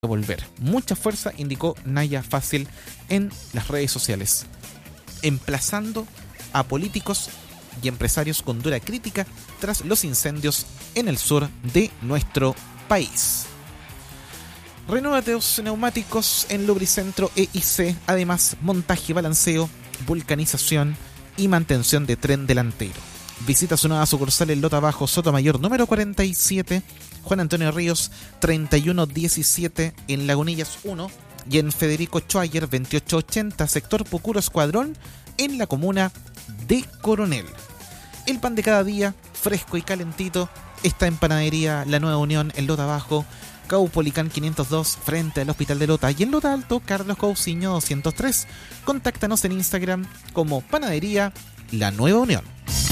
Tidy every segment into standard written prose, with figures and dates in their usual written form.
volver. Mucha fuerza, indicó Naya Fácil en las redes sociales, emplazando a políticos y empresarios con dura crítica tras los incendios en el sur de nuestro país. Renuévate los neumáticos en Lubricentro EIC, además montaje, balanceo, vulcanización y mantención de tren delantero. Visita su nueva sucursal en Lota Bajo, Sotomayor número 47, Juan Antonio Ríos 3117 en Lagunillas 1 y en Federico Schwager 2880, sector Pucuro Escuadrón, en la comuna de Coronel. El pan de cada día, fresco y calentito, está en Panadería La Nueva Unión en Lota Bajo, Caupolicán 502 frente al Hospital de Lota, y en Lota Alto, Carlos Cousiño 203. Contáctanos en Instagram como Panadería La Nueva Unión.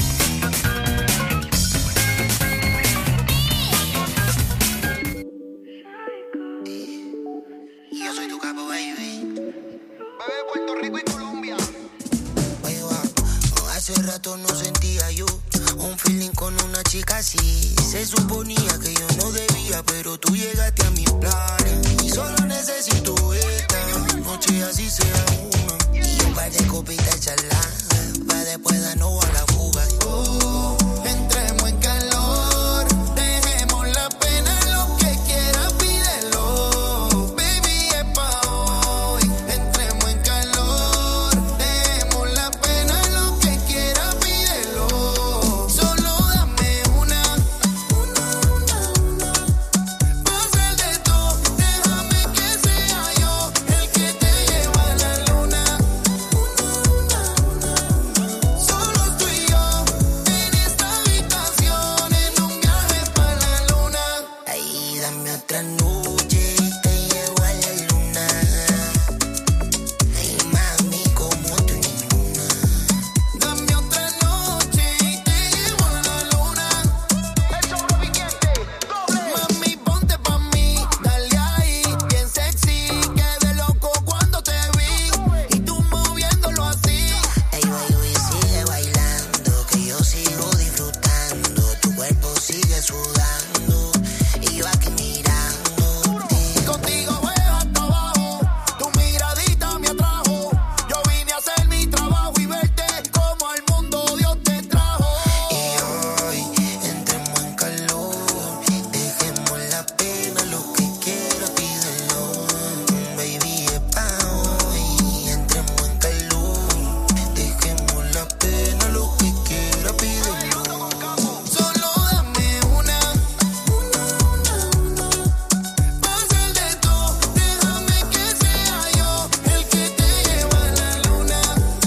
Yo soy tu capo, baby. Bebé, Puerto Rico y Colombia. Oye, va. Hace rato no sentía yo un feeling con una chica así. Se suponía que yo no debía, pero tú llegaste a mis planes. Y solo necesito esta noche, así sea una. Y un par de copitas charladas, para después darnos a la fuga. Entremos en calor, dejemos la pena, lo que quieras pídelo. Baby, es pa' hoy. Entremos en calor, dejemos la pena, lo que quieras pídelo. Solo dame una. Va a ser de todo, déjame que sea yo el que te lleva a la luna. Solo tú y yo en esta habitación, en un viaje para la luna. Ahí dame otra noche y te llevo a la luna. Ay, mami, como tú ninguna. Dame otra noche y te llevo a la luna. El sobreviviente, doble. Mami, ponte pa' mí, dale ahí, bien sexy. Quedé loco cuando te vi y tú moviéndolo así. Ay, baby, sigue bailando, que yo sigo disfrutando. Tu cuerpo sigue sudando y yo aquí mirando. Contigo veo hasta abajo, tu miradita me atrajo. Yo vine a hacer mi trabajo y verte como al mundo Dios te trajo. Y hoy entremos en calor, dejemos la pena, lo que quieras pídelo. Baby, es pa' hoy. Entremos en calor, dejemos la pena, lo que quieras pídelo. Solo dame una. Va a ser de todo, déjame que sea yo el que te lleva a la luna.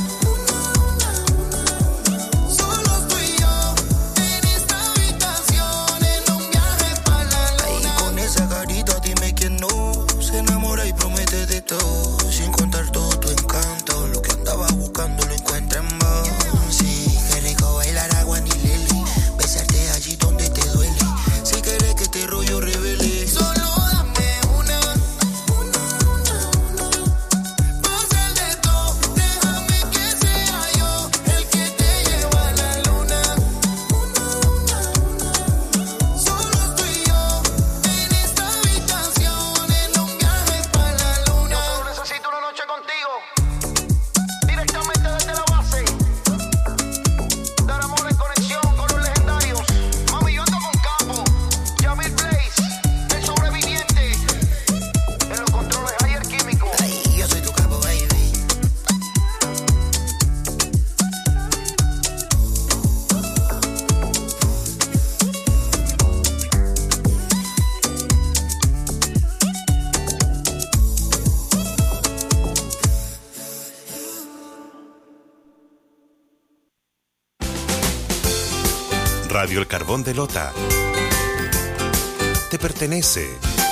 Solo tú y yo en esta habitación, en un viaje para la luna. Ahí con esa carita dime quién no se enamora y promete de todo, sin contar todo tu encanto. Lo que andaba buscando lo encuentra en vos. Sí, qué rico bailar agua ni Lili, besarte allí donde te duele. Si quieres que este rollo revele, solo dame una. Va a ser de todo, déjame que sea yo el que te lleva a la luna. Solo tú y yo en esta habitación, en un viaje para la luna. Yo solo necesito una noche contigo, directamente desde la base. Dar amor en conexión con los legendarios. Mami, yo ando con Capo, Yamil Blaze, el sobreviviente. En los controles ayer químico. Ay, yo soy tu capo, baby. Radio El Carbón de Lota. Te pertenece.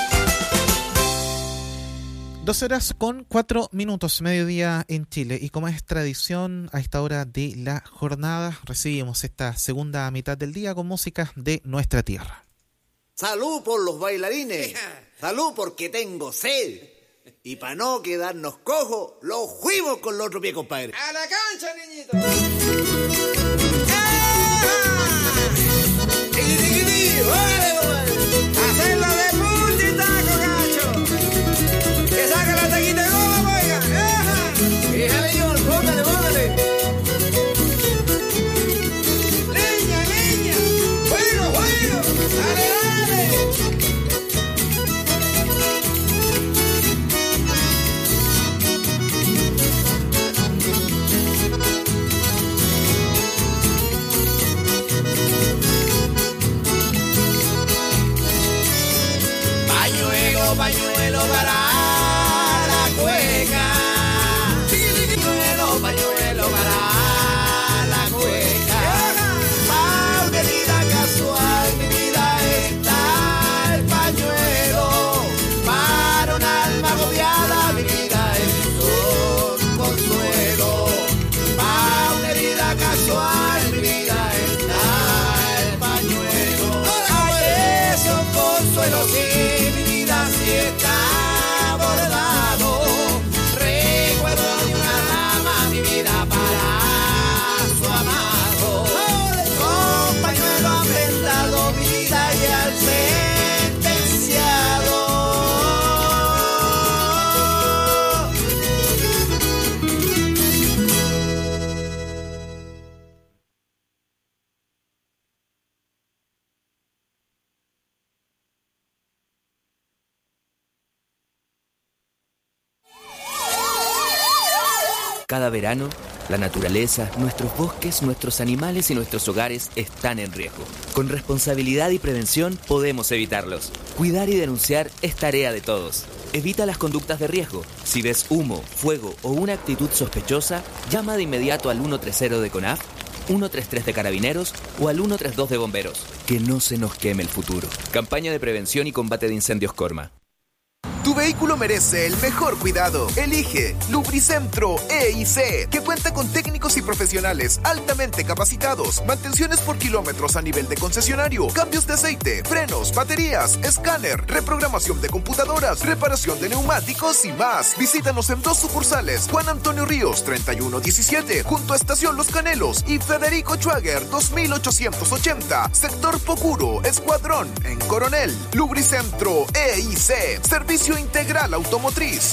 12:04, mediodía en Chile, y como es tradición a esta hora de la jornada, recibimos esta segunda mitad del día con música de nuestra tierra. Salud por los bailarines, salud porque tengo sed. Y para no quedarnos cojos, los fuimos con el otro pie, compadre. ¡A la cancha, niñito! ¡Hacerlo de puntita, cogacho! pañuelo para la cueca. Pañuelo para la cueca. Pa' una herida casual, mi vida está el pañuelo. Para un alma agobiada, mi vida es un consuelo. Pa' una herida casual, mi vida está el pañuelo. Ay, es un consuelo, sí, mi vida sí está bordado. Recuerdo de una dama, mi vida para su amado. Con pañuelo apretado, mi vida y al sentenciado. Cada verano, la naturaleza, nuestros bosques, nuestros animales y nuestros hogares están en riesgo. Con responsabilidad y prevención podemos evitarlos. Cuidar y denunciar es tarea de todos. Evita las conductas de riesgo. Si ves humo, fuego o una actitud sospechosa, llama de inmediato al 130 de CONAF, 133 de Carabineros o al 132 de Bomberos. Que no se nos queme el futuro. Campaña de prevención y combate de incendios Corma. Tu vehículo merece el mejor cuidado. Elige Lubricentro EIC, que cuenta con técnicos y profesionales altamente capacitados. Mantenciones por kilómetros a nivel de concesionario, cambios de aceite, frenos, baterías, escáner, reprogramación de computadoras, reparación de neumáticos y más. Visítanos en 2 sucursales: Juan Antonio Ríos 3117, junto a Estación Los Canelos, y Federico Schwager 2880, sector Pocuro, Escuadrón, en Coronel. Lubricentro EIC, servicio integral automotriz.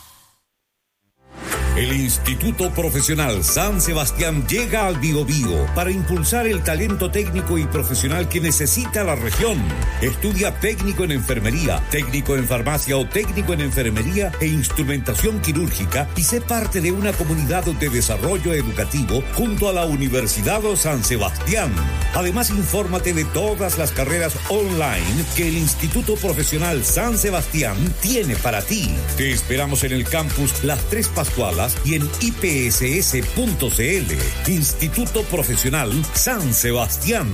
El Instituto Profesional San Sebastián llega al Biobío para impulsar el talento técnico y profesional que necesita la región. Estudia técnico en enfermería, técnico en farmacia o técnico en enfermería e instrumentación quirúrgica y sé parte de una comunidad de desarrollo educativo junto a la Universidad San Sebastián. Además, infórmate de todas las carreras online que el Instituto Profesional San Sebastián tiene para ti. Te esperamos en el campus Las Tres Pascualas y en ipss.cl. Instituto Profesional San Sebastián.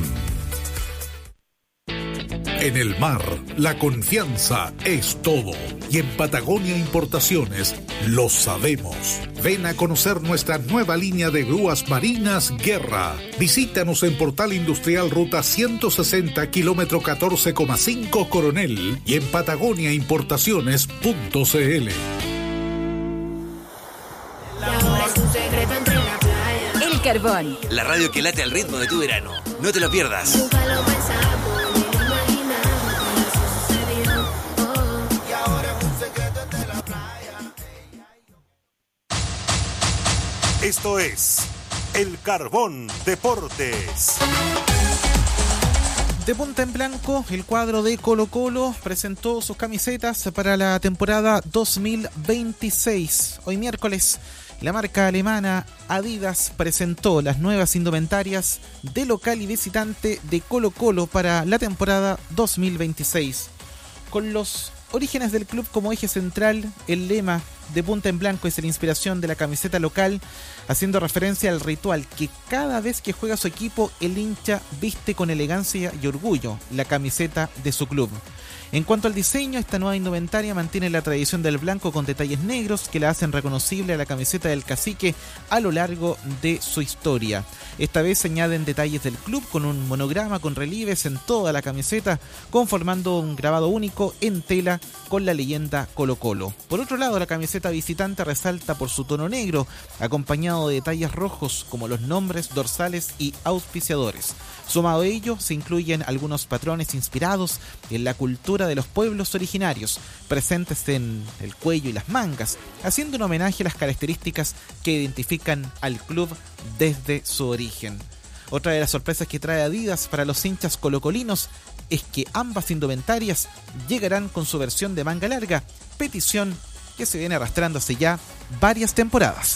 En el mar, la confianza es todo. Y en Patagonia Importaciones lo sabemos. Ven a conocer nuestra nueva línea de grúas marinas Guerra. Visítanos en Portal Industrial Ruta 160, kilómetro 14,5 Coronel y en patagoniaimportaciones.cl. El Carbón. La radio que late al ritmo de tu verano. No te lo pierdas. Esto es El Carbón Deportes. De punta en blanco, el cuadro de Colo-Colo presentó sus camisetas para la temporada 2026. Hoy miércoles, la marca alemana Adidas presentó las nuevas indumentarias de local y visitante de Colo-Colo para la temporada 2026. Con los orígenes del club como eje central, el lema de punta en blanco es la inspiración de la camiseta local, haciendo referencia al ritual que cada vez que juega su equipo, el hincha viste con elegancia y orgullo la camiseta de su club. En cuanto al diseño, esta nueva indumentaria mantiene la tradición del blanco con detalles negros que la hacen reconocible a la camiseta del Cacique a lo largo de su historia. Esta vez se añaden detalles del club con un monograma con relieves en toda la camiseta, conformando un grabado único en tela con la leyenda Colo-Colo. Por otro lado, la camiseta visitante resalta por su tono negro, acompañado de detalles rojos como los nombres, dorsales y auspiciadores. Sumado a ello, se incluyen algunos patrones inspirados en la cultura de los pueblos originarios, presentes en el cuello y las mangas, haciendo un homenaje a las características que identifican al club desde su origen. Otra de las sorpresas que trae Adidas para los hinchas colocolinos es que ambas indumentarias llegarán con su versión de manga larga, petición que se viene arrastrando hace ya varias temporadas.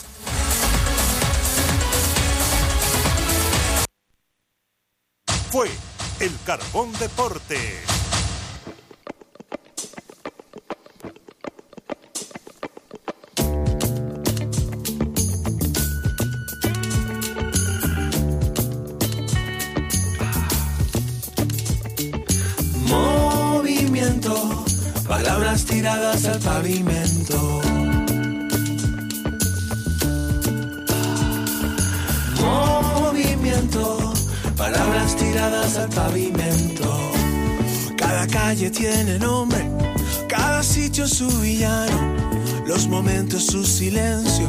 Fue El Carbón Deportes. palabras tiradas al pavimento. Movimiento, palabras tiradas al pavimento. Cada calle tiene nombre, cada sitio su villano, los momentos su silencio.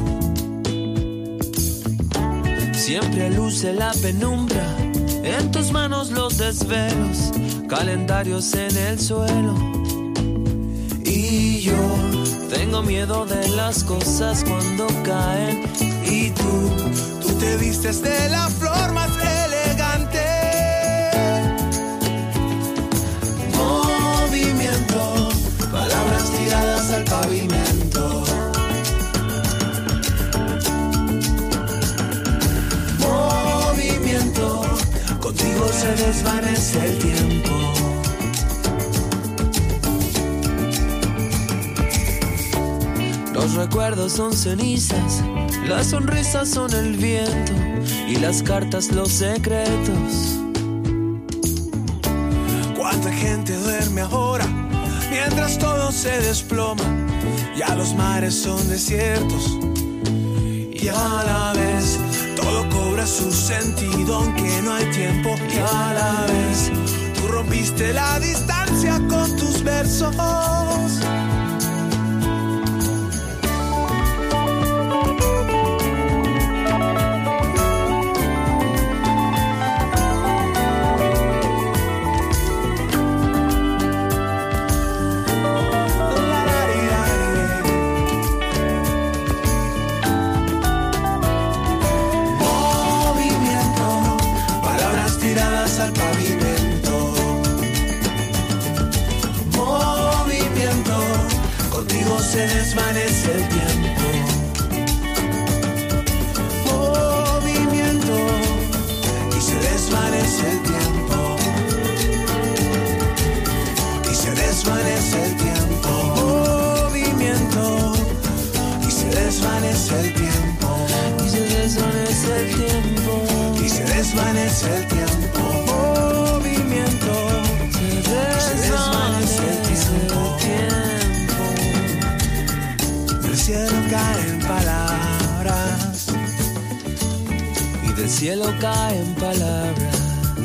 Siempre luce la penumbra, en tus manos los desvelos, calendarios en el suelo. Y yo tengo miedo de las cosas cuando caen. Y tú te vistes de la flor más elegante. Movimiento, palabras tiradas al pavimento. Movimiento, contigo se desvanece el tiempo. Los recuerdos son cenizas, las sonrisas son el viento y las cartas los secretos. Cuánta gente duerme ahora mientras todo se desploma. Ya los mares son desiertos y a la vez todo cobra su sentido aunque no hay tiempo. Y a la vez tú rompiste la distancia con tus versos. Al pavimento, movimiento, contigo se desvanece el tiempo. Movimiento, y se desvanece el tiempo. Y se desvanece el tiempo. Movimiento, y se desvanece el tiempo. Y se desvanece el tiempo. Y se desvanece el tiempo. Del cielo caen palabras y del cielo caen palabras.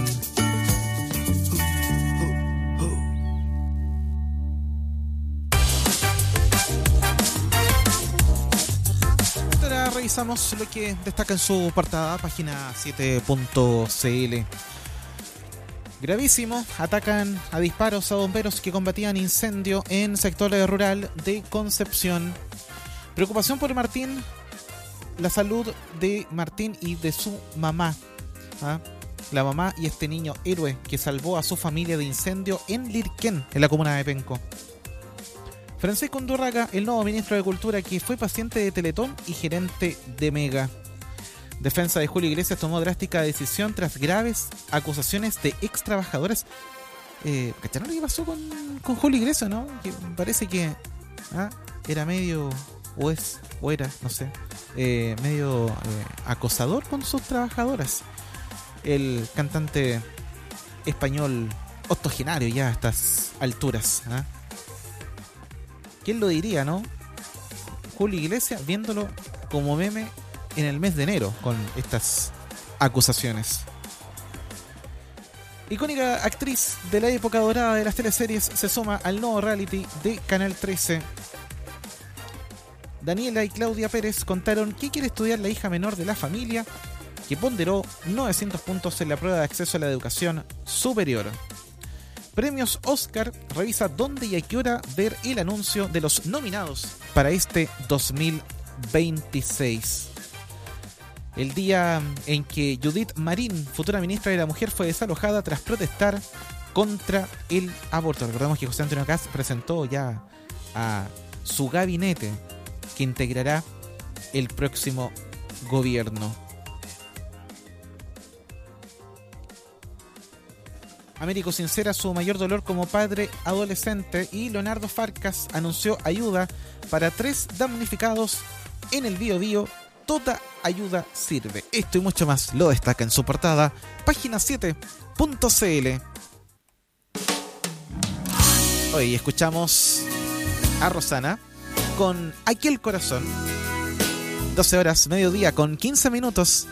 Ahora revisamos lo que destaca en su portada, página 7.cl. Gravísimo, atacan a disparos a bomberos que combatían incendio en sector rural de Concepción. Preocupación por Martín, la salud de Martín y de su mamá. La mamá y este niño héroe que salvó a su familia de incendio en Lirquén, en la comuna de Penco. Francisco Undurraga, el nuevo ministro de Cultura que fue paciente de Teletón y gerente de Mega. Defensa de Julio Iglesias tomó drástica decisión tras graves acusaciones de ex trabajadores. ¿Cacharon lo que pasó con Julio Iglesias, no? Que parece que era medio, o era, no sé, medio acosador con sus trabajadoras. El cantante español octogenario ya a estas alturas. ¿Quién lo diría, no? Julio Iglesias viéndolo como meme en el mes de enero con estas acusaciones. Icónica actriz de la época dorada de las teleseries se suma al nuevo reality de Canal 13. Daniela y Claudia Pérez contaron qué quiere estudiar la hija menor de la familia, que ponderó 900 puntos en la prueba de acceso a la educación superior. Premios Oscar revisa dónde y a qué hora ver el anuncio de los nominados para este 2026. El día en que Judith Marín, futura ministra de la Mujer, fue desalojada tras protestar contra el aborto. Recordemos que José Antonio Kast presentó ya a su gabinete que integrará el próximo gobierno. Américo sincera su mayor dolor como padre adolescente y Leonardo Farcas anunció ayuda para 3 damnificados en el Biobío. Toda ayuda sirve. Esto y mucho más lo destaca en su portada, página 7.cl. Hoy escuchamos a Rosana con Aquel Corazón. 12 horas, mediodía con 15 minutos.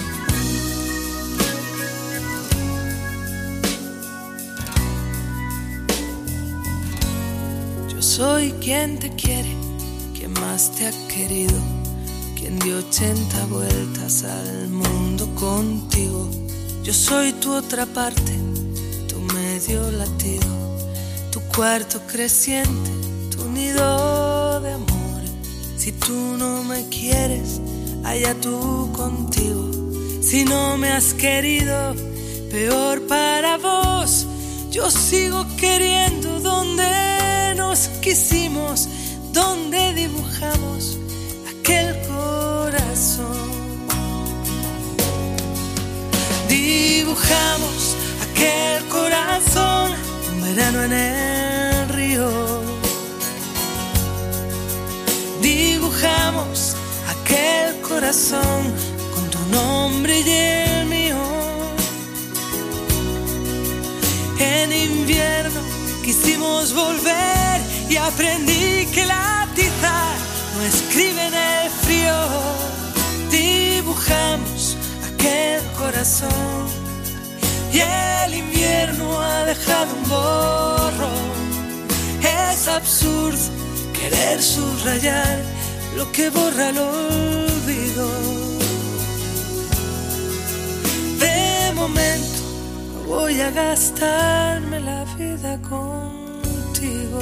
Yo soy quien te quiere, quien más te ha querido, quien dio 80 vueltas al mundo contigo. Yo soy tu otra parte, tu medio latido, tu cuarto creciente, tu nido de amor. Si tú no me quieres, allá tú contigo. Si no me has querido, peor para vos. Yo sigo queriendo donde nos quisimos, donde dibujamos aquel corazón. Dibujamos aquel corazón, un verano en el río. Dibujamos aquel corazón con tu nombre y el mío. En invierno quisimos volver y aprendí que la tiza no escribe en el frío. Dibujamos aquel corazón y el invierno ha dejado un borrón. Es absurdo querer subrayar lo que borra el olvido. De momento no voy a gastarme la vida contigo.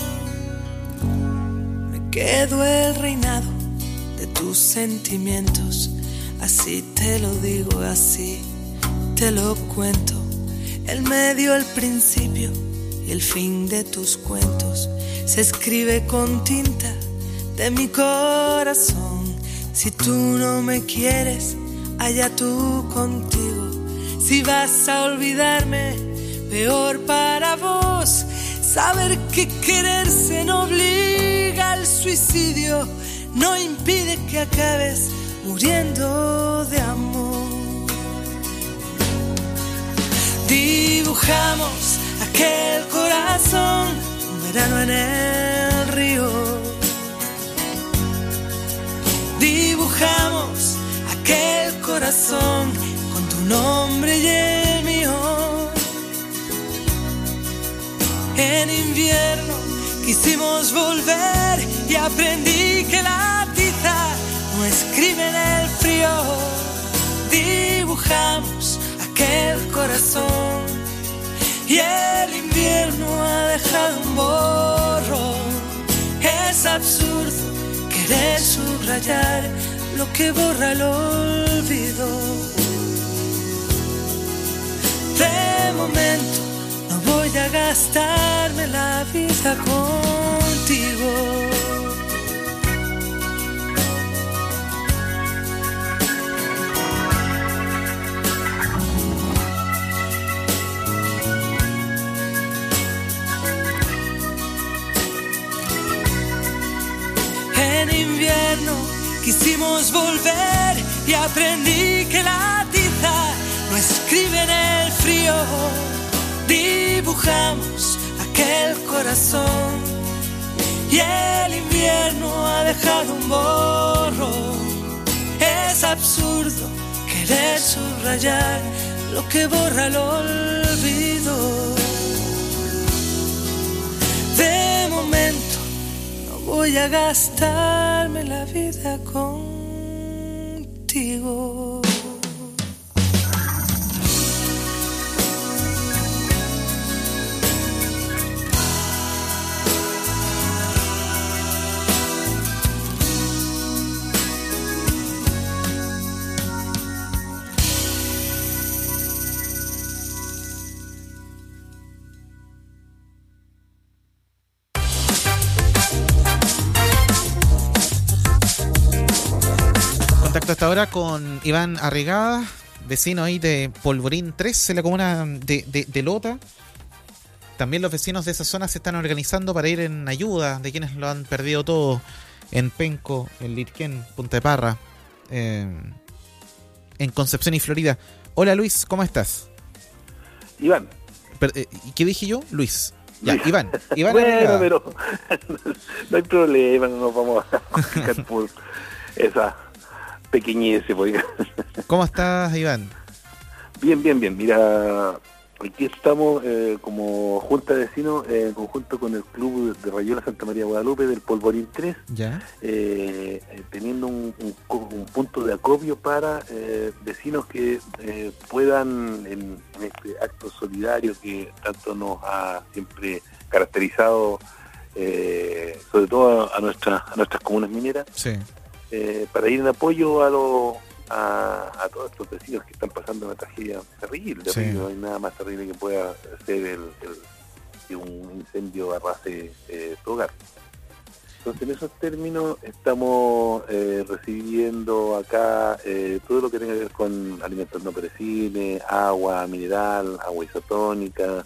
Me quedo el reinado de tus sentimientos. Así te lo digo, así te lo cuento. El medio, el principio y el fin de tus cuentos se escribe con tinta de mi corazón. Si tú no me quieres, allá tú contigo. Si vas a olvidarme, peor para vos. Saber que quererse no obliga al suicidio, no impide que acabes muriendo de amor. Dibujamos aquel corazón, un verano en el río. Dibujamos aquel corazón con tu nombre y el mío. En invierno quisimos volver y aprendí que la tiza no escribe en el frío. Dibujamos aquel corazón y el invierno ha dejado un borrón. Es absurdo querer subrayar lo que borra el olvido. De momento no voy a gastarme la vida contigo. En invierno quisimos volver y aprendí que la tiza no escribe en el frío. Dibujamos aquel corazón y el invierno ha dejado un borrón. Es absurdo querer subrayar lo que borra el olvido. De momento no voy a gastarme la vida contigo. Contacto hasta ahora con Iván Arrigada, vecino ahí de Polvorín 3, en la comuna de Lota. También los vecinos de esa zona se están organizando para ir en ayuda de quienes lo han perdido todo en Penco, en Lirquén, Punta de Parra, en Concepción y Florida. Hola Luis, ¿cómo estás? Iván. ¿Qué dije yo? Luis. Ya, Iván bueno, pero no hay problema, no nos vamos a complicar por esa pequeñez. ¿Cómo estás, Iván? Bien. Mira, aquí estamos como Junta de Vecinos en conjunto con el Club de Rayuela Santa María de Guadalupe del Polvorín 3, ¿ya? Teniendo un punto de acopio para vecinos que puedan, en este acto solidario que tanto nos ha siempre caracterizado, sobre todo a nuestras comunas mineras, sí. Para ir en apoyo a todos estos vecinos que están pasando una tragedia terrible. Sí. No hay nada más terrible que pueda ser que un incendio arrase tu hogar. Entonces, en esos términos estamos recibiendo acá todo lo que tenga que ver con alimentos no perecibles, agua mineral, agua isotónica,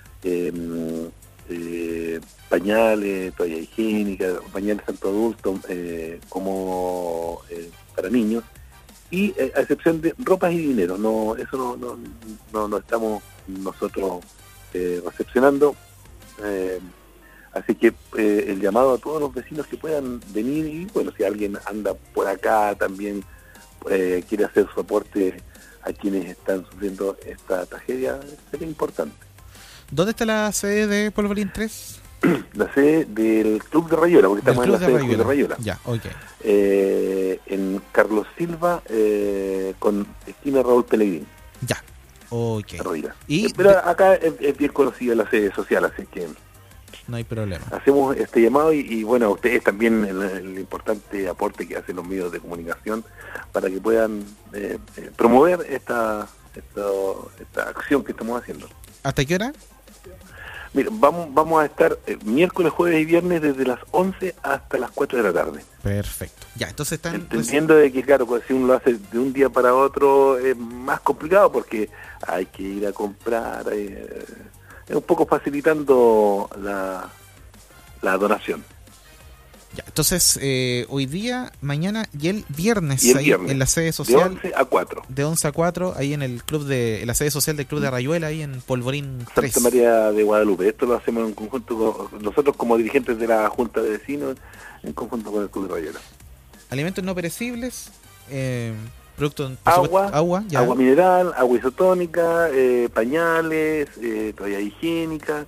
pañales, toalla higiénica, pañales tanto adultos como para niños, y a excepción de ropas y dinero. Eso no estamos nosotros recepcionando. Así que el llamado a todos los vecinos que puedan venir, y bueno, si alguien anda por acá también quiere hacer su aporte a quienes están sufriendo esta tragedia, sería importante. ¿Dónde está la sede de Polvorín 3? La sede del Club de Rayuela, porque estamos en la sede del Club de Rayuela. Ya, ok. En Carlos Silva, con esquina Raúl Pellegrín. Ya, ok. Pero acá es bien conocida la sede social, así que no hay problema. Hacemos este llamado y bueno, a ustedes también el importante aporte que hacen los medios de comunicación para que puedan promover esta acción que estamos haciendo. ¿Hasta qué hora? Mira, vamos a estar miércoles, jueves y viernes desde las 11 hasta las 4 de la tarde. Perfecto. Ya, entonces están... Entendiendo de que, claro, si uno lo hace de un día para otro es más complicado porque hay que ir a comprar, es un poco facilitando la donación. Ya, entonces, hoy día, mañana y el viernes, viernes en la sede social. De 11 a 4. De 11 a 4, ahí en la sede social del Club de Rayuela, ahí en Polvorín 3. Santa María de Guadalupe. Esto lo hacemos en conjunto con nosotros como dirigentes de la Junta de Vecinos, en conjunto con el Club de Rayuela. Alimentos no perecibles, productos... Agua mineral, agua isotónica, pañales, toalla higiénica,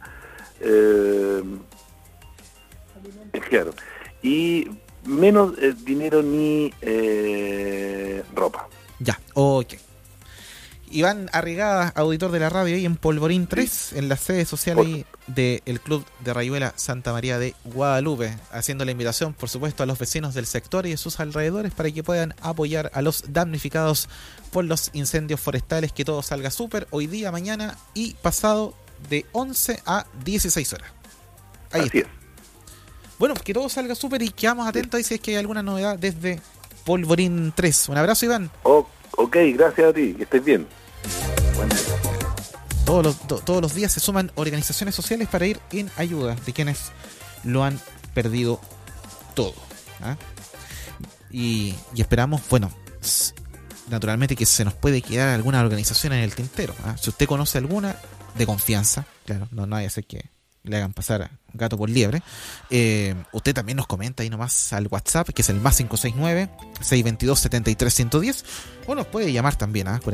claro. Y menos dinero ni ropa. Ya, ok. Iván Arrigada, auditor de la radio, ahí en Polvorín 3, en la sede social ahí del Club de Rayuela Santa María de Guadalupe, haciendo la invitación, por supuesto, a los vecinos del sector y de sus alrededores para que puedan apoyar a los damnificados por los incendios forestales, que todo salga súper hoy día, mañana y pasado de 11 a 16 horas. Ahí Así está. Bueno, que todo salga súper y quedamos atentos ahí si es que hay alguna novedad desde Polvorín 3. Un abrazo, Iván. Ok, gracias a ti, que estés bien. Bueno. Todos los días se suman organizaciones sociales para ir en ayuda de quienes lo han perdido todo. ¿Ah? Y esperamos, bueno, naturalmente que se nos puede quedar alguna organización en el tintero. ¿Ah? Si usted conoce alguna de confianza, claro, no vaya a ser que le hagan pasar gato por liebre, usted también nos comenta ahí nomás al WhatsApp, que es el más 569-622-73110, o nos puede llamar también a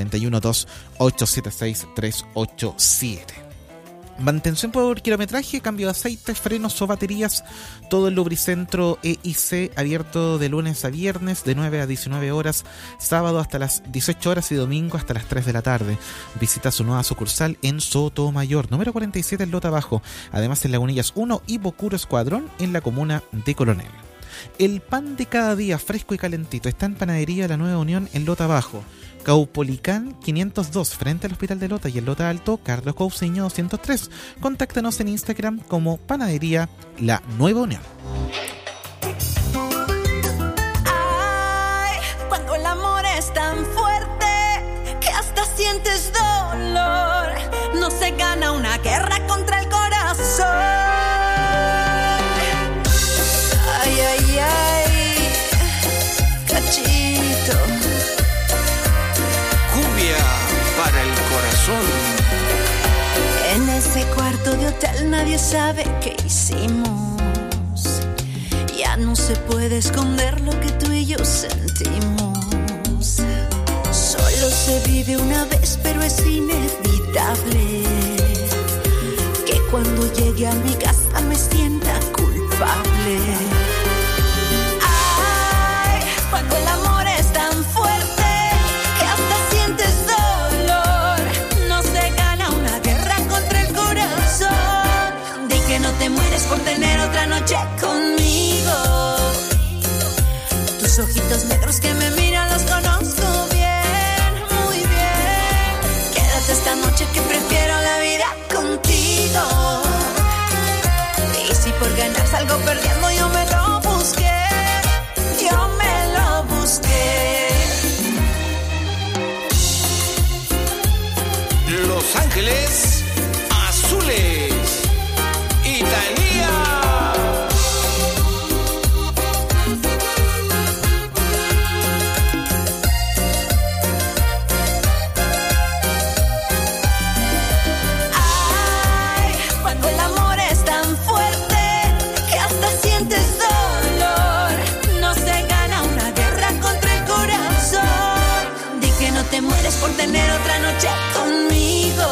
412-876-387. Mantención por kilometraje, cambio de aceite, frenos o baterías, todo el Lubricentro EIC, abierto de lunes a viernes de 9 a 19 horas, sábado hasta las 18 horas y domingo hasta las 3 de la tarde. Visita su nueva sucursal en Sotomayor, número 47 en Lota Bajo, además en Lagunillas 1 y Bocuro Escuadrón en la comuna de Coronel. El pan de cada día, fresco y calentito, está en Panadería La Nueva Unión en Lota Bajo, Caupolicán 502, frente al Hospital de Lota, y en Lota Alto, Carlos Cousiño 203. Contáctanos en Instagram como Panadería La Nueva Unión. Ay, cuando el amor es tan fuerte que hasta sientes dolor, no se gana una guerra contra el corazón. Ay, ay, ay, cachito. Cumbia para el corazón. En ese cuarto de hotel nadie sabe qué hicimos. Ya no se puede esconder lo que tú y yo sentimos. Solo se vive una vez, pero es inevitable que cuando llegue a mi casa me sienta culpable. Ay, cuando el amor es tan fuerte que hasta sientes dolor. No se gana una guerra contra el corazón. Di que no te mueres por tener otra noche conmigo. Tus ojitos negros que me miran los conozco bien, muy bien. Quédate esta noche que prefiero la vida contigo. Y si por ganar salgo perdiendo, yo me lo busqué. Yo me lo busqué. Los Ángeles Azules. Italia. Ay, cuando el amor es tan fuerte que hasta sientes dolor. No se gana una guerra contra el corazón. Di que no te mueres por tener otra noche conmigo.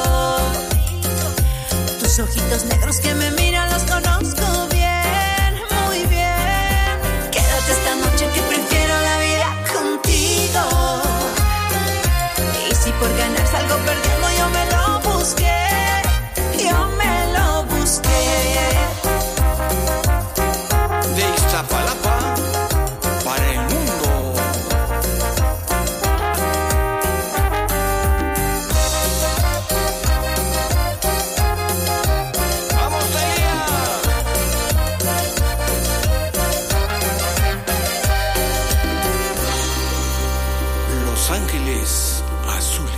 Tus ojitos negros que me miran los conozco bien, muy bien. Quédate esta noche que prefiero la vida contigo. Y si por ganar salgo perdiendo, yo me lo busqué. Yo me lo busqué. De Iztapalapa para el mundo. ¡Vamos allá! Los Ángeles Azules.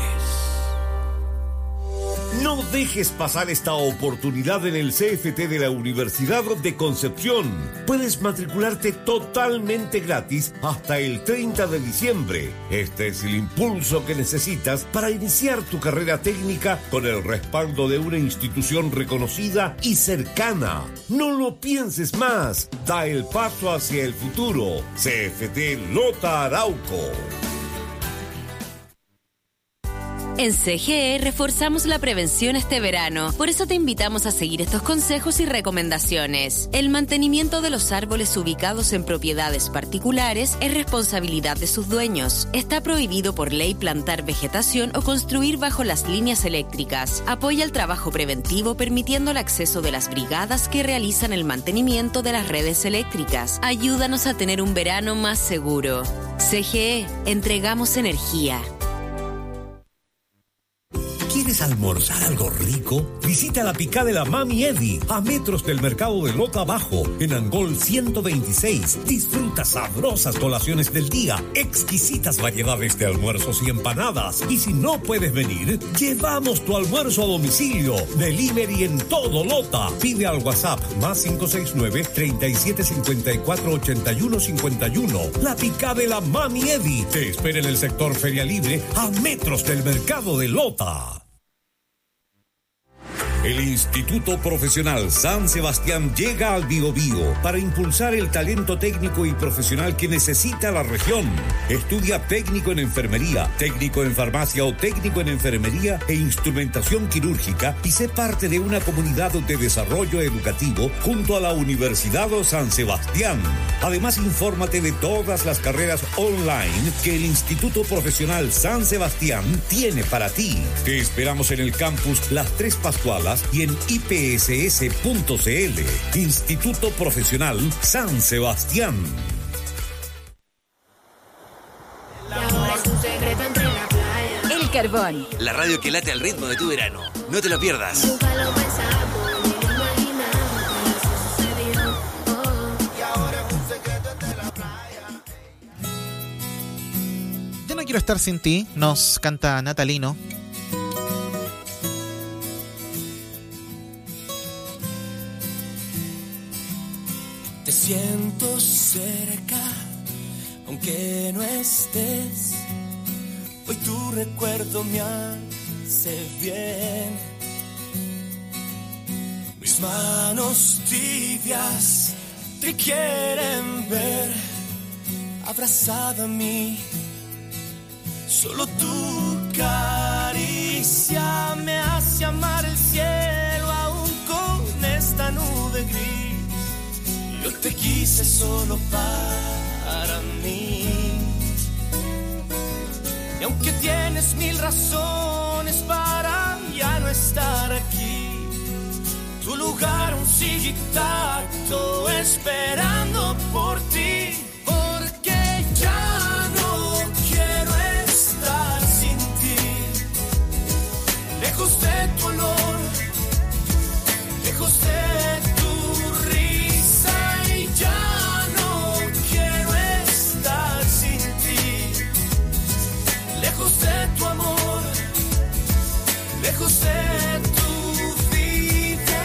No dejes pasar esta oportunidad en el CFT de la Universidad de Concepción. Puedes matricularte totalmente gratis hasta el 30 de diciembre. Este es el impulso que necesitas para iniciar tu carrera técnica con el respaldo de una institución reconocida y cercana. No lo pienses más. Da el paso hacia el futuro. CFT Lota Arauco. En CGE reforzamos la prevención este verano. Por eso te invitamos a seguir estos consejos y recomendaciones. El mantenimiento de los árboles ubicados en propiedades particulares es responsabilidad de sus dueños. Está prohibido por ley plantar vegetación o construir bajo las líneas eléctricas. Apoya el trabajo preventivo permitiendo el acceso de las brigadas que realizan el mantenimiento de las redes eléctricas. Ayúdanos a tener un verano más seguro. CGE, entregamos energía. ¿Quieres almorzar algo rico? Visita la Picá de la Mami Eddie, a metros del mercado de Lota Bajo, en Angol 126. Disfruta sabrosas colaciones del día, exquisitas variedades de almuerzos y empanadas. Y si no puedes venir, llevamos tu almuerzo a domicilio. Delivery en todo Lota. Pide al WhatsApp más 569-3754-8151. La Picá de la Mami Eddie te espera en el sector Feria Libre, a metros del mercado de Lota. El Instituto Profesional San Sebastián llega al Biobío para impulsar el talento técnico y profesional que necesita la región. Estudia técnico en enfermería, técnico en farmacia o técnico en enfermería e instrumentación quirúrgica y sé parte de una comunidad de desarrollo educativo junto a la Universidad San Sebastián. Además, infórmate de todas las carreras online que el Instituto Profesional San Sebastián tiene para ti. Te esperamos en el campus Las Tres Pascualas y en ipss.cl. Instituto Profesional San Sebastián. El Carbón. La radio que late al ritmo de tu verano. No te lo pierdas. Ya no quiero estar sin ti, nos canta Natalino. Te siento cerca, aunque no estés. Hoy tu recuerdo me hace bien. manos tibias te quieren ver abrazada a mí. Solo tu caricia me hace amar el cielo aún con esta nube gris. Yo te quise solo para mí. Y aunque tienes 1000 razones para ya no estar aquí, tu lugar aún sigue intacto esperando por ti. Porque ya no quiero estar sin ti, lejos de tu olor, lejos de tu risa. Y ya no quiero estar sin ti, lejos de tu amor, lejos de tu vida.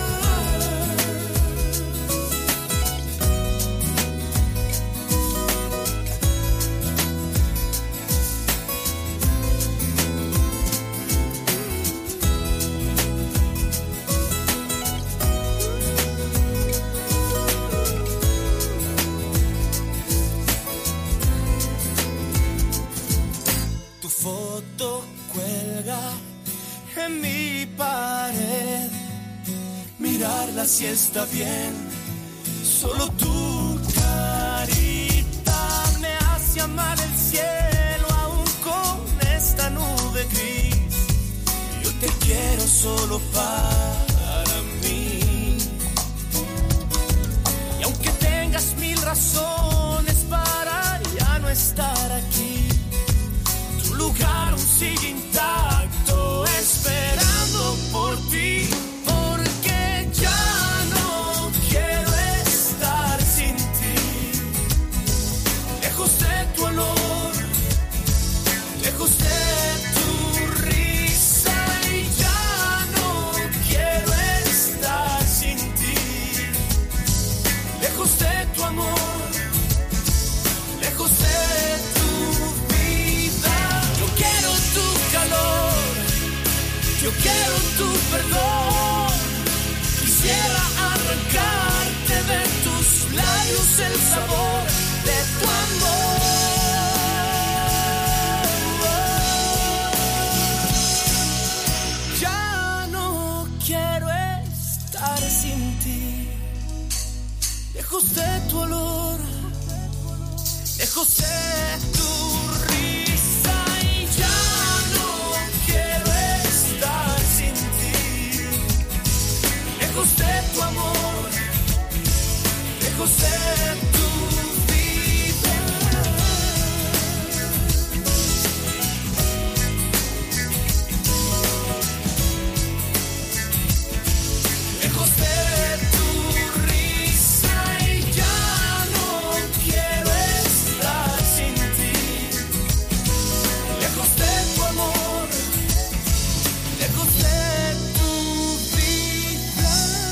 Tu foto cuelga en mi pared, mirarla si está bien. Solo tu carita me hace amar el cielo aún con esta nube gris. Yo te quiero solo para mí. Y aunque tengas 1000 razones para ya no estar aquí, tu lugar aún sigue intacto esperando por ti. Porque ya no quiero estar sin ti, lejos de tu olor, lejos de tu risa. Y ya no quiero estar sin ti, lejos de tu amor, lejos de tu vida. Yo quiero tu calor, yo quiero tu perdón. Quisiera arrancarte de tus labios el sabor de tu amor. Ya no quiero estar sin ti, lejos de tu olor, lejos de tu risa. Y ya no quiero estar sin ti, lejos de tu amor, lejos de tu vida. Lejos de tu risa. Y ya no quiero estar sin ti, lejos de tu amor, lejos de tu vida.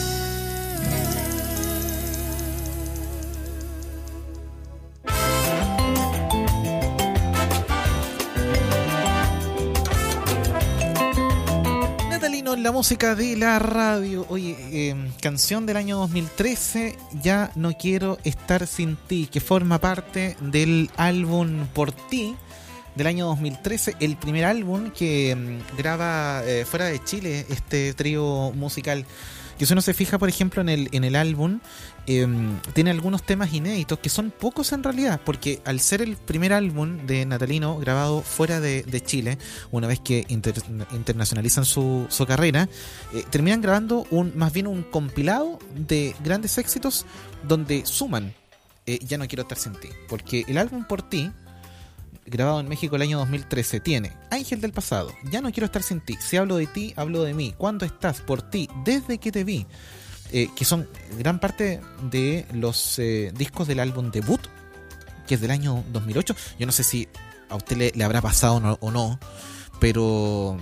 Natalino en la música de la radio. Oye, canción del año 2013, Ya no quiero estar sin ti, que forma parte del álbum Por ti del año 2013, el primer álbum que graba fuera de Chile este trío musical. Que si uno se fija, por ejemplo, en el álbum, tiene algunos temas inéditos, que son pocos en realidad, porque al ser el primer álbum de Natalino grabado fuera de Chile, una vez que internacionalizan su carrera, terminan grabando más bien un compilado de grandes éxitos donde suman Ya no quiero estar sin ti, porque el álbum Por ti, grabado en México el año 2013, tiene Ángel del pasado, Ya no quiero estar sin ti, Si hablo de ti, hablo de mí, ¿Cuándo estás? Por ti, Desde que te vi, que son gran parte de los discos del álbum debut, que es del año 2008. Yo no sé si a usted le habrá pasado o no, pero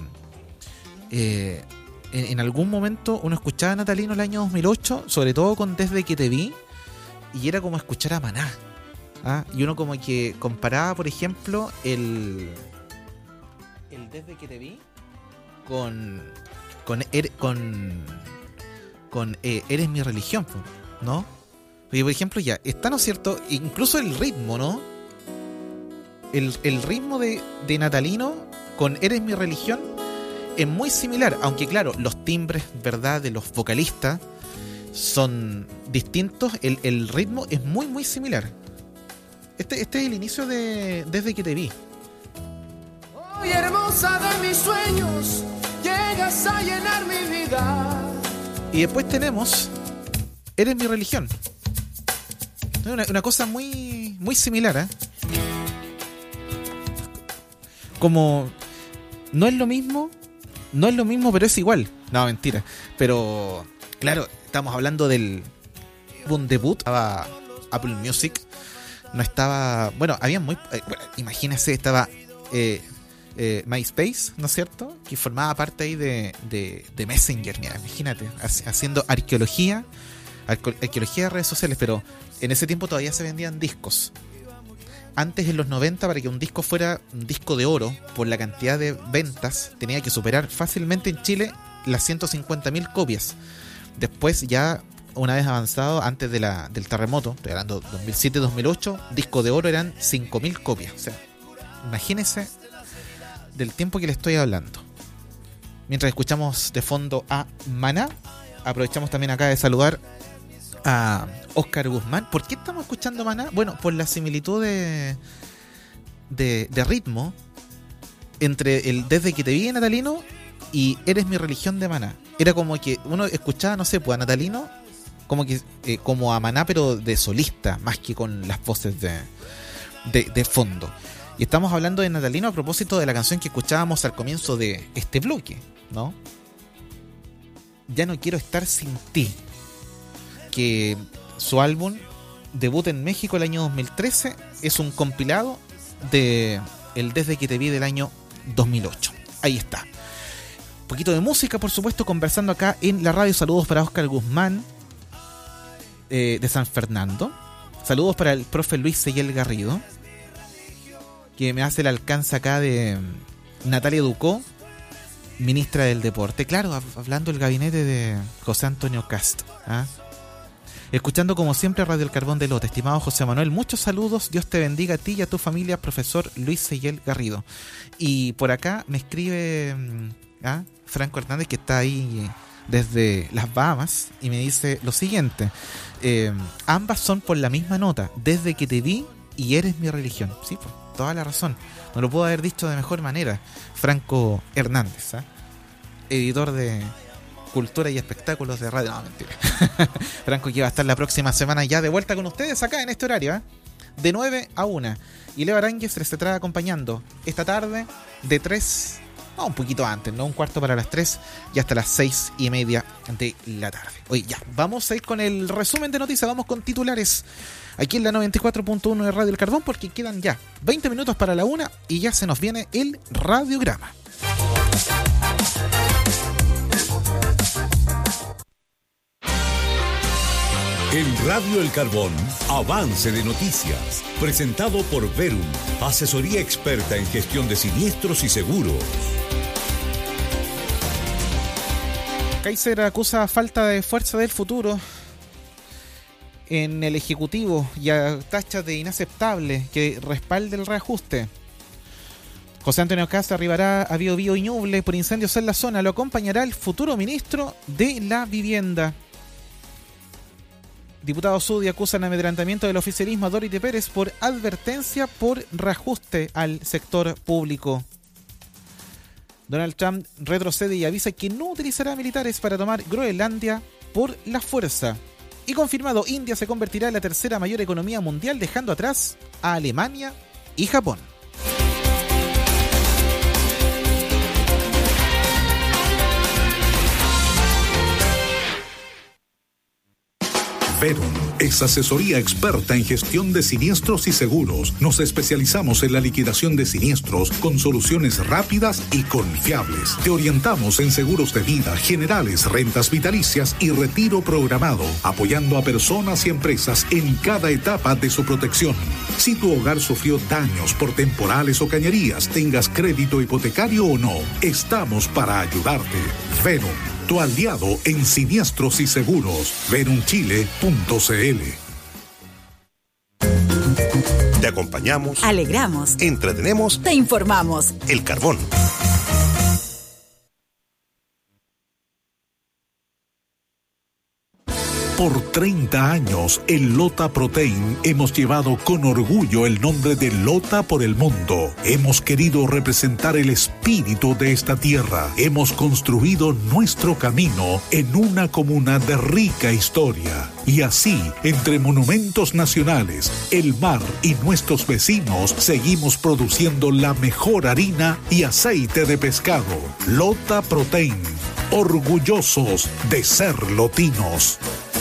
en algún momento uno escuchaba a Natalino el año 2008, sobre todo con Desde que te vi, y era como escuchar a Maná. Y uno como que comparaba, por ejemplo, el Desde que te vi con con Eres mi religión, ¿no? Porque, por ejemplo, ya está, ¿no es cierto? Incluso el ritmo, ¿no? El ritmo de Natalino con Eres mi religión es muy similar, aunque claro, los timbres, ¿verdad?, de los vocalistas son distintos, el ritmo es muy, muy similar. Este es el inicio de Desde que te vi. Hoy hermosa de mis sueños, llegas a llenar mi vida. Y después tenemos Eres mi religión. Una cosa muy, muy similar, ¿eh? Como no es lo mismo, pero es igual. No, mentira. Pero claro, estamos hablando del álbum debut. Estaba Apple Music. No estaba... Bueno, había muy... bueno, imagínense, estaba MySpace, ¿no es cierto? Que formaba parte ahí de Messenger. Mira, imagínate, haciendo arqueología de redes sociales. Pero en ese tiempo todavía se vendían discos. Antes, en los 90, para que un disco fuera un disco de oro, por la cantidad de ventas, tenía que superar fácilmente en Chile las 150.000 copias. Después, ya una vez avanzado, antes del terremoto, estoy hablando 2007-2008, disco de oro eran 5.000 copias. O sea, imagínense del tiempo que le estoy hablando. Mientras escuchamos de fondo a Maná, aprovechamos también acá de saludar a Oscar Guzmán. ¿Por qué estamos escuchando Maná? Bueno, por la similitud de ritmo entre el Desde que te vi, Natalino, y Eres mi religión de Maná. Era como que uno escuchaba, no sé, pues a Natalino como a Maná, pero de solista, más que con las voces de fondo. Y estamos hablando de Natalino a propósito de la canción que escuchábamos al comienzo de este bloque, ¿no? Ya no quiero estar sin ti, que su álbum debut en México el año 2013, es un compilado de el Desde que te vi del año 2008. Ahí está. Un poquito de música, por supuesto, conversando acá en la radio. Saludos para Oscar Guzmán de San Fernando. Saludos para el profe Luis Seyel Garrido, que me hace el alcance acá de Natalia Ducó, ministra del Deporte. Claro, hablando del gabinete de José Antonio Cast, ¿ah? Escuchando como siempre Radio El Carbón de Lote. Estimado José Manuel, muchos saludos. Dios te bendiga a ti y a tu familia, profesor Luis Seyel Garrido. Y por acá me escribe Franco Hernández, que está ahí desde las Bahamas, y me dice lo siguiente: ambas son por la misma nota, Desde que te vi y Eres mi religión. Sí, por toda la razón. No lo puedo haber dicho de mejor manera. Franco Hernández, editor de Cultura y Espectáculos de Radio. No, mentira. Franco, que va a estar la próxima semana ya de vuelta con ustedes acá en este horario, de 9 a 1. Y Leo Aránguez les estará acompañando esta tarde de 3, no, un poquito antes, no, un cuarto para las 3 y hasta las 6:30 de la tarde. Oye, ya, vamos a ir con el resumen de noticias, vamos con titulares aquí en la 94.1 de Radio El Carbón, porque quedan ya 20 minutos para la 1 y ya se nos viene el radiograma. En Radio El Carbón, avance de noticias, presentado por Verum, asesoría experta en gestión de siniestros y seguros. Kaiser acusa falta de fuerza del futuro en el Ejecutivo y a tacha de inaceptable que respalde el reajuste. José Antonio Cast arribará a Biobío y Ñuble por incendios en la zona. Lo acompañará el futuro ministro de la Vivienda. Diputados UDI acusan amedrentamiento del oficialismo a Dorothy Pérez por advertencia por reajuste al sector público. Donald Trump retrocede y avisa que no utilizará militares para tomar Groenlandia por la fuerza. Y confirmado, India se convertirá en la tercera mayor economía mundial, dejando atrás a Alemania y Japón. Verum es asesoría experta en gestión de siniestros y seguros. Nos especializamos en la liquidación de siniestros con soluciones rápidas y confiables. Te orientamos en seguros de vida, generales, rentas vitalicias y retiro programado, apoyando a personas y empresas en cada etapa de su protección. Si tu hogar sufrió daños por temporales o cañerías, tengas crédito hipotecario o no, estamos para ayudarte. Verum, tu aliado en siniestros y seguros. Verunchile.cl. Te acompañamos, alegramos, entretenemos, te informamos. El Carbón. Por 30 años, en Lota Protein hemos llevado con orgullo el nombre de Lota por el mundo. Hemos querido representar el espíritu de esta tierra. Hemos construido nuestro camino en una comuna de rica historia. Y así, entre monumentos nacionales, el mar y nuestros vecinos, seguimos produciendo la mejor harina y aceite de pescado. Lota Protein, orgullosos de ser lotinos.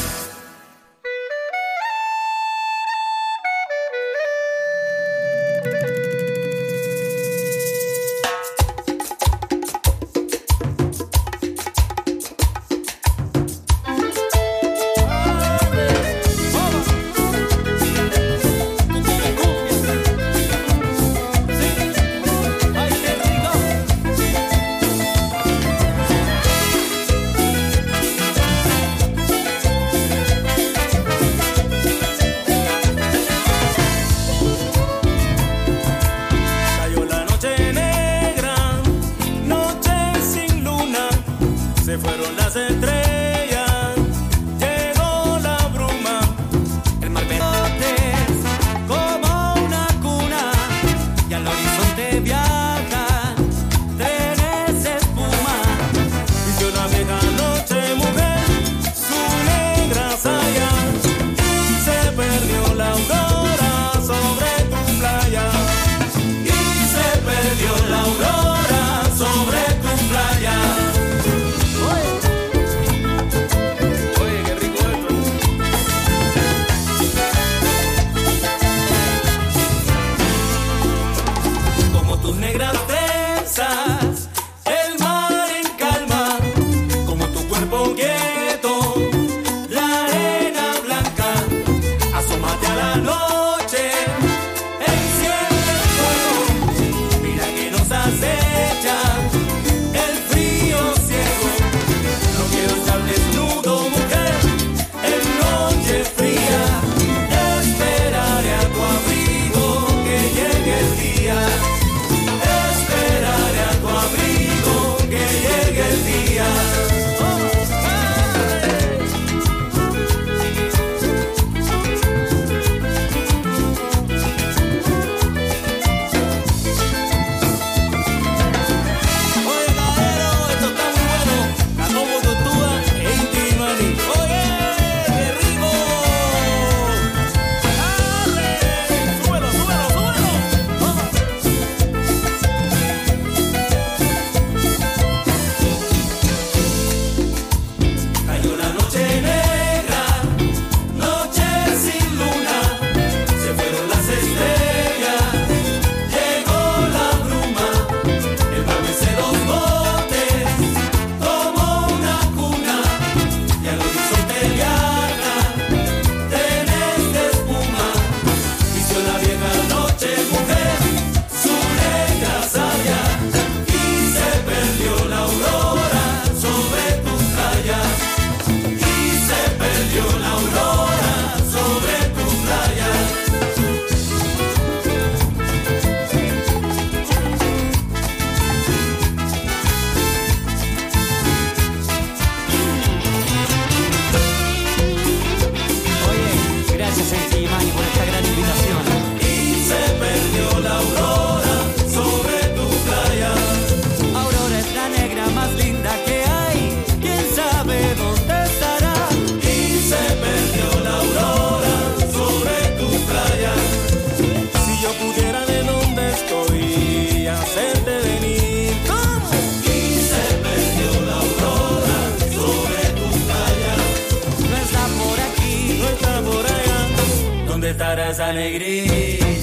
Esa negrita y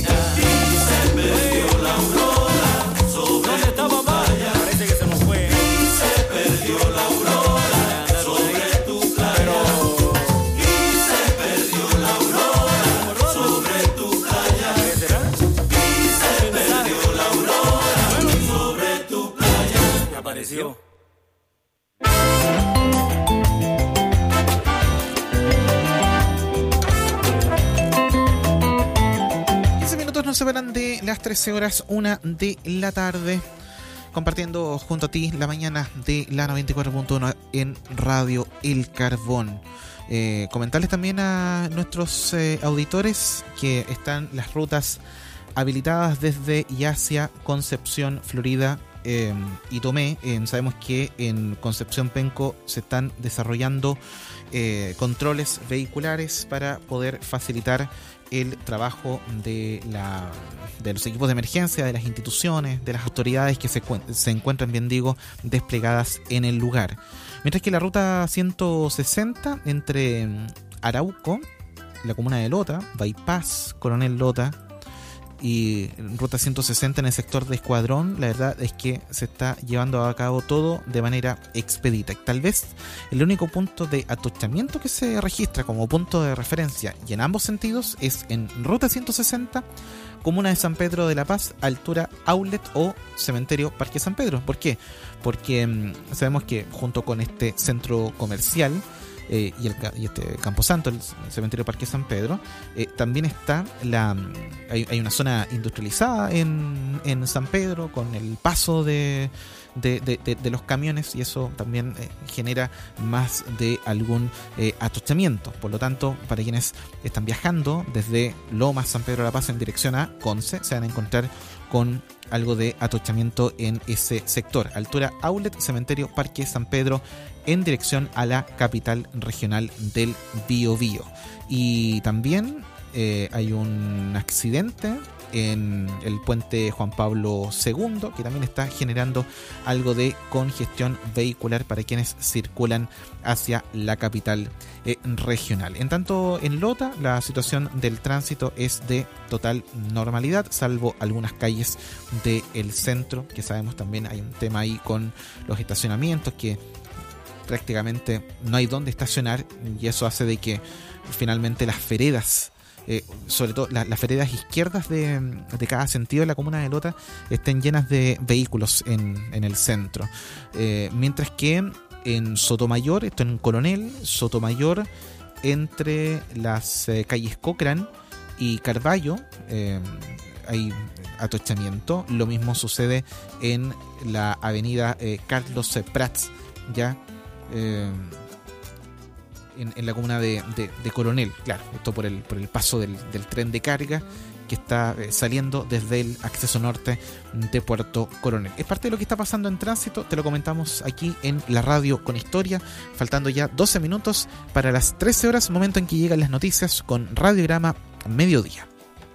se perdió la aurora sobre tu playa. Parece que se nos fue. Y se perdió la aurora sobre tu playa. Y se perdió la aurora sobre tu playa. Y se perdió la aurora sobre tu playa. Ya apareció. 15 minutos nos separan de las 13 horas, 1 de la tarde, compartiendo junto a ti la mañana de la 94.1 en Radio El Carbón. Comentarles también a nuestros auditores que están las rutas habilitadas desde y hacia Concepción, Florida y Tomé. Sabemos que en Concepción Penco se están desarrollando controles vehiculares para poder facilitar el trabajo de los equipos de emergencia, de las instituciones, de las autoridades que se encuentran, bien digo, desplegadas en el lugar. Mientras que la ruta 160 entre Arauco, la comuna de Lota, Bypass, Coronel Lota, y ruta 160 en el sector de Escuadrón, la verdad es que se está llevando a cabo todo de manera expedita. Tal vez el único punto de atochamiento que se registra como punto de referencia y en ambos sentidos es en ruta 160, comuna de San Pedro de la Paz, altura Outlet o Cementerio Parque San Pedro. ¿Por qué? Porque sabemos que junto con este centro comercial y este Camposanto, el Cementerio Parque San Pedro, también está hay una zona industrializada en San Pedro con el paso de los camiones, y eso también genera más de algún atochamiento. Por lo tanto, para quienes están viajando desde Lomas, San Pedro de la Paz en dirección a Conce, se van a encontrar con algo de atochamiento en ese sector. Altura Outlet, Cementerio Parque San Pedro, en dirección a la capital regional del Biobío. Y también hay un accidente en el puente Juan Pablo II, que también está generando algo de congestión vehicular para quienes circulan hacia la capital regional. En tanto, en Lota, la situación del tránsito es de total normalidad, salvo algunas calles del centro, que sabemos también hay un tema ahí con los estacionamientos, que prácticamente no hay dónde estacionar, y eso hace de que finalmente las veredas, sobre todo las veredas izquierdas de cada sentido de la comuna de Lota, estén llenas de vehículos en el centro. Mientras que en Sotomayor, esto en Coronel, Sotomayor, entre las calles Cochrane y Carballo, hay atochamiento. Lo mismo sucede en la avenida Carlos Prats, ya en la comuna de Coronel. Claro, esto por el paso del tren de carga que está saliendo desde el acceso norte de Puerto Coronel. Es parte de lo que está pasando en tránsito, te lo comentamos aquí en la radio con historia, faltando ya 12 minutos para las 13 horas, momento en que llegan las noticias con Radiograma Mediodía.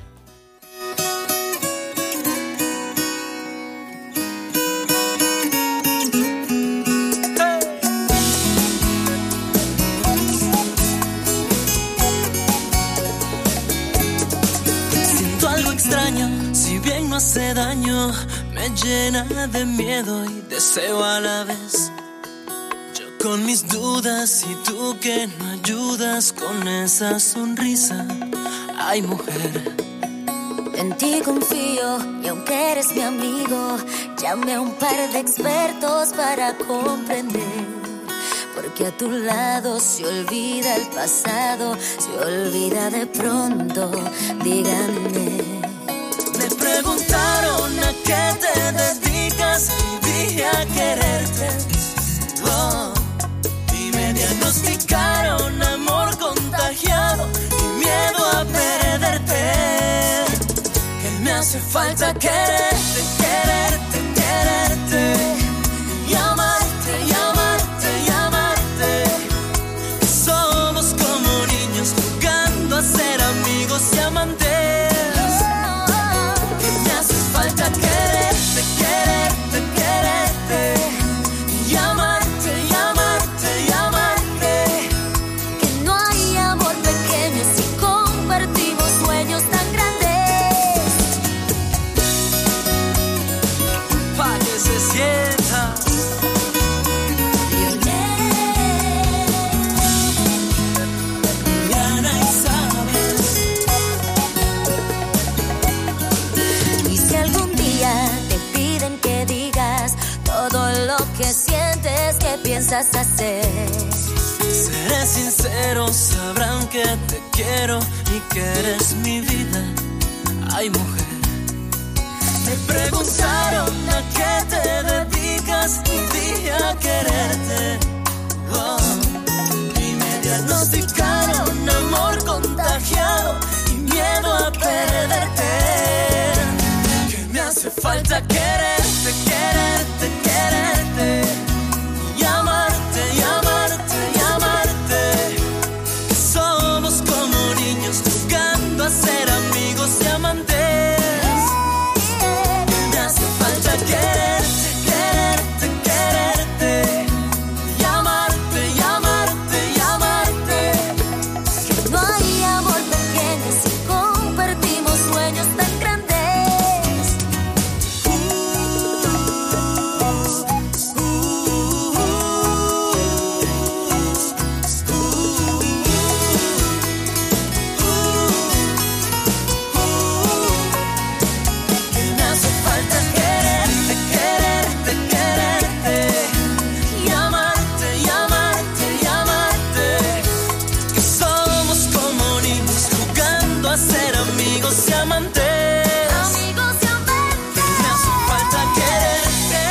Si bien no hace daño, me llena de miedo y deseo a la vez. Yo con mis dudas y tú que no ayudas con esa sonrisa. Ay, mujer, en ti confío y aunque eres mi amigo, llamé a un par de expertos para comprender. Porque a tu lado se olvida el pasado, se olvida de pronto, díganme. Me preguntaron a qué te dedicas y dije a quererte. Oh, y me diagnosticaron amor contagiado y miedo a perderte. Que me hace falta quererte, quererte, quererte. Y amarte, y amarte, y amarte. Somos como niños jugando a ser amigos y amantes. Falta quererte, quererte, quererte. Y amarte, y amarte, y amarte. Que no hay amor pequeño si compartimos sueños tan grandes. Pa' que se sienta. Gana y sabes. Y si algún día te piden que digas todo lo que sientes, que piensas hacer, seré sincero, sabrán que te quiero y que eres mi vida. Ay, mujer, me preguntaron a qué te dedicas y dije a quererte. Oh, y me diagnosticaron amor contagiado y miedo a perderte. Que me hace falta quererte, quererte, quererte. Y amarte, y amarte, y amarte. Que somos como niños jugando a ser amigos y amantes. Me hace falta quererte, quererte, quererte. Y amarte, y amarte, y amarte. Que no hay amor pequeño si compartimos sueños tan grandes. Que me hace falta quererte, quererte, quererte. Y amarte, y amarte, y amarte. Que somos como niños jugando a ser amigos y amantes. Amigos y amantes. Me hace falta quererte,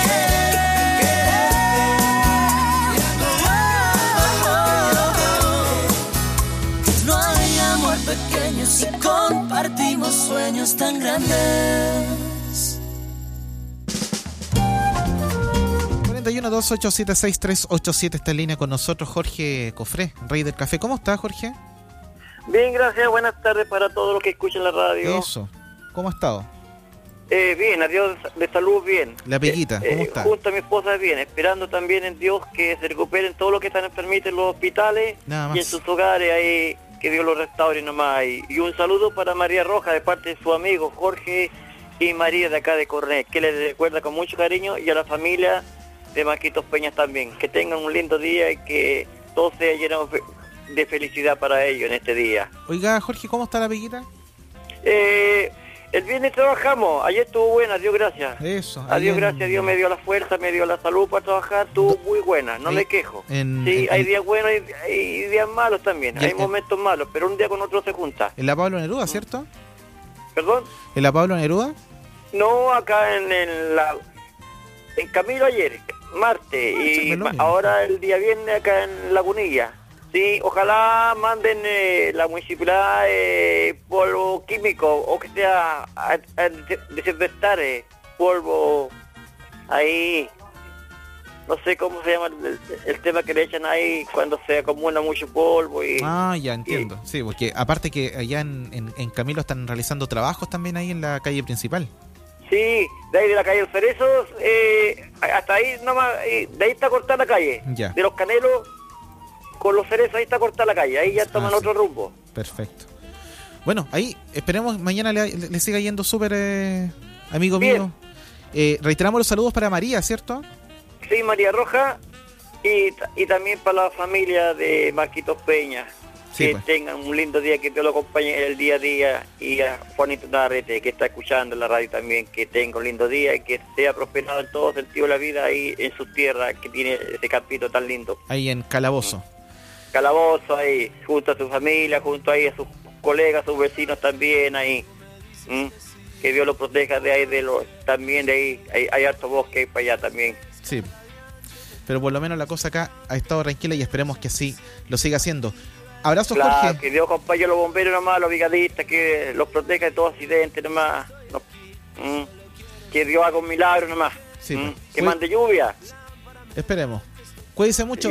quererte. No hay amor pequeño si compartimos sueños tan grandes. 41-287-6387 está en línea con nosotros Jorge Cofré, Rey del Café. ¿Cómo está, Jorge? Bien, gracias. Buenas tardes para todos los que escuchan la radio. Eso. ¿Cómo ha estado? Bien, adiós de salud, bien. La Peguita, ¿cómo está? Junto a mi esposa, bien. Esperando también en Dios que se recuperen todos los que están enfermitos en los hospitales Nada más. y en sus hogares, ahí que Dios los restaure nomás. Y un saludo para María Roja de parte de su amigo Jorge y María de acá de Cornet, que les recuerda con mucho cariño, y a la familia de Marquitos Peñas también. Que tengan un lindo día y que todo sea lleno de felicidad para ellos en este día. Oiga, Jorge, ¿cómo está la Peguita? El viernes trabajamos, ayer estuvo buena, Dios gracias. Eso. Adiós, gracias, Dios me dio la fuerza, me dio la salud para trabajar, estuvo muy buena, no me quejo. Sí, hay días buenos y días malos también, hay momentos malos, pero un día con otro se junta. En la Pablo Neruda, ¿cierto? ¿Perdón? ¿En la Pablo Neruda? No, acá en Camilo ayer, martes, y ahora el día viernes acá en Lagunilla. Sí, ojalá manden la municipalidad polvo químico o que sea a desinfectar polvo ahí, no sé cómo se llama el tema que le echan ahí cuando se acumula mucho polvo. Ya entiendo. Sí, porque aparte que allá en Camilo están realizando trabajos también ahí en la calle principal. Sí, de ahí de la calle Los Cerezos, hasta ahí nomás, de ahí está cortada la calle, Ya. de Los Canelos. Con Los Cerezos ahí está cortada la calle, ahí ya toman otro rumbo. Perfecto. Bueno, ahí esperemos mañana le siga yendo súper, amigo Bien. mío. Reiteramos los saludos para María, ¿cierto? Sí, María Roja, y también para la familia de Marquitos Peña. Sí, que pues. tengan un lindo día, que Dios lo acompañe en el día a día. Y a Juanito Narrete, que está escuchando en la radio también, que tenga un lindo día y que sea prosperado en todo sentido de la vida ahí en su tierra, que tiene ese campito tan lindo. Ahí en Calabozo. Calabozo ahí, junto a su familia, junto ahí a sus colegas, sus vecinos también ahí. Que Dios lo proteja de ahí, también de ahí, hay harto bosque para allá también. Sí. Pero por lo menos la cosa acá ha estado tranquila y esperemos que así lo siga haciendo. Abrazos, Claro, Jorge. que Dios acompañe a los bomberos nomás, a los brigadistas, que los proteja de todo accidente nomás. Que Dios haga un milagro nomás. Sí, pues. Que mande lluvia. Esperemos. Cuídense mucho.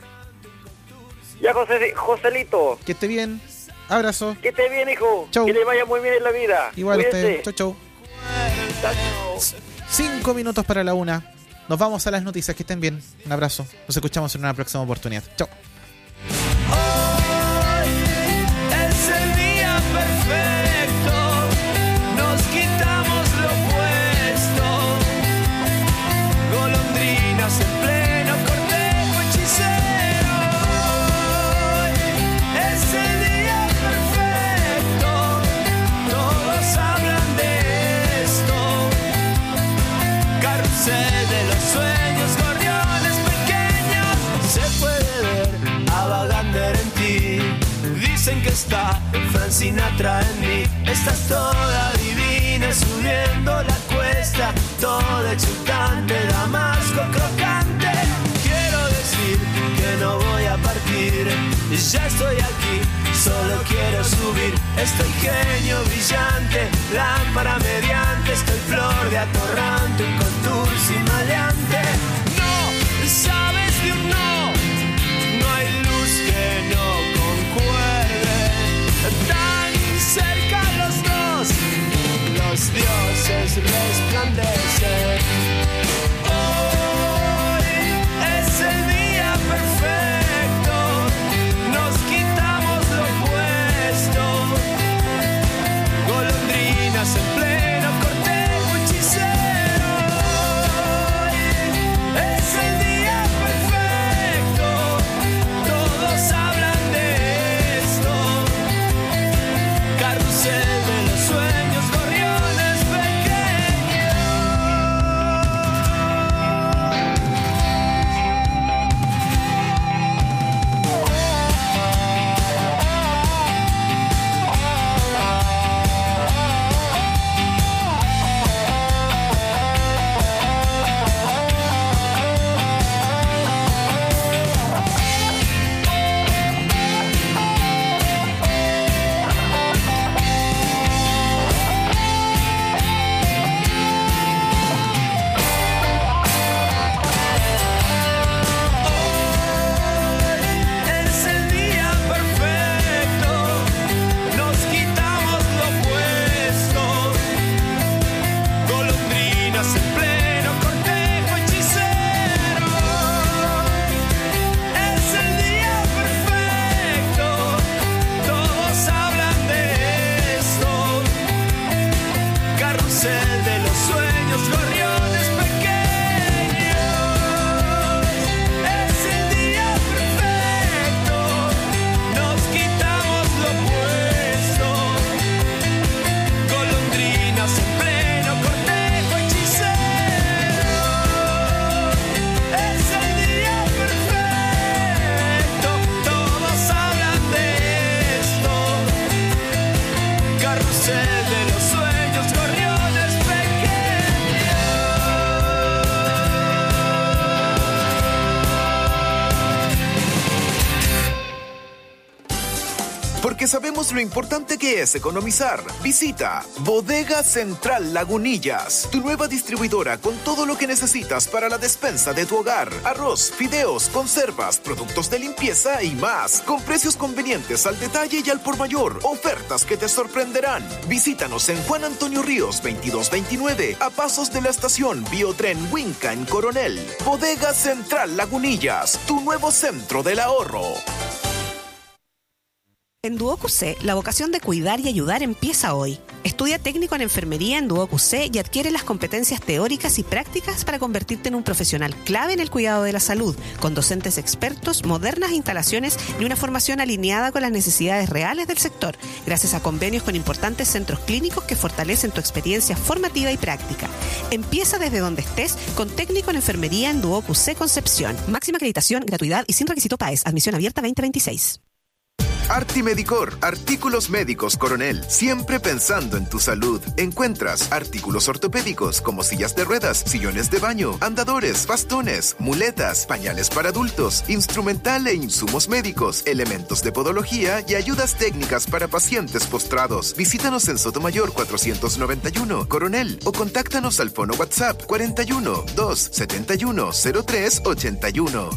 Ya, Joselito. Que esté bien. Abrazo. Que esté bien, hijo. Chau. Que le vaya muy bien en la vida. Igual a Cuídese. usted. Chau, chau. 5 minutos para la 1. Nos vamos a las noticias. Que estén bien. Un abrazo. Nos escuchamos en una próxima oportunidad. Chau. Es el día perfecto, nos quitamos lo puesto, golondrinas en pleno cortejo hechicero. Es el día perfecto, todos hablan de esto, carrusel de los sueños, gorriones pequeños, se puede ver a Wagander en ti. Dicen que está Frank Sinatra en mí, estás toda divina. ya estoy aquí, solo quiero subir. Estoy genio brillante, lámpara mediante, estoy flor de atorrante, un contursi maleante. No, sabes de un no, no hay luz que no concuerde. Tan cerca los dos, los dioses resplandecen. Hoy es el día perfecto, nos quitamos lo puesto. Golondrinas en pleno cortejo hechicero. Hoy es el día perfecto, todos hablan de esto. Carrusel de los sueños, gorriones Porque sabemos lo importante que es economizar. Visita Bodega Central Lagunillas, tu nueva distribuidora con todo lo que necesitas para la despensa de tu hogar. Arroz, fideos, conservas, productos de limpieza y más. Con precios convenientes al detalle y al por mayor. Ofertas que te sorprenderán. Visítanos en Juan Antonio Ríos 2229, a pasos de la estación Biotren Huinca en Coronel. Bodega Central Lagunillas, tu nuevo centro del ahorro. En Duoc UC, la vocación de cuidar y ayudar empieza hoy. Estudia técnico en enfermería en Duoc UC y adquiere las competencias teóricas y prácticas para convertirte en un profesional clave en el cuidado de la salud, con docentes expertos, modernas instalaciones y una formación alineada con las necesidades reales del sector, gracias a convenios con importantes centros clínicos que fortalecen tu experiencia formativa y práctica. Empieza desde donde estés con técnico en enfermería en Duoc UC Concepción. Máxima acreditación, gratuidad y sin requisito PAES. Admisión abierta 2026. Artimedicor, artículos médicos Coronel, siempre pensando en tu salud. Encuentras artículos ortopédicos como sillas de ruedas, sillones de baño, andadores, bastones, muletas, pañales para adultos, instrumental e insumos médicos, elementos de podología y ayudas técnicas para pacientes postrados. Visítanos en Sotomayor 491, Coronel, o contáctanos al fono WhatsApp 41 271 0381.